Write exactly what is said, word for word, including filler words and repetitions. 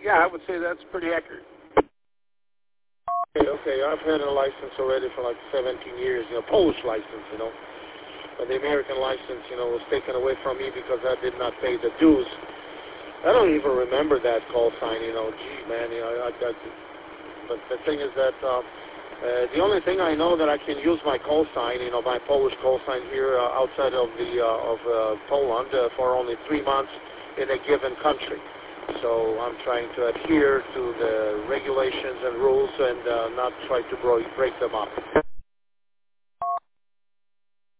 yeah, I would say that's pretty accurate. Okay, okay, I've had a license already for like seventeen years, you know, Polish license, you know. But the American license, you know, was taken away from me because I did not pay the dues. I don't even remember that call sign, you know. Gee, man, you know, I, I, but the thing is that uh, uh, the only thing I know that I can use my call sign, you know, my Polish call sign here uh, outside of the uh, of uh, Poland uh, for only three months in a given country. So I'm trying to adhere to the regulations and rules and uh, not try to break them up.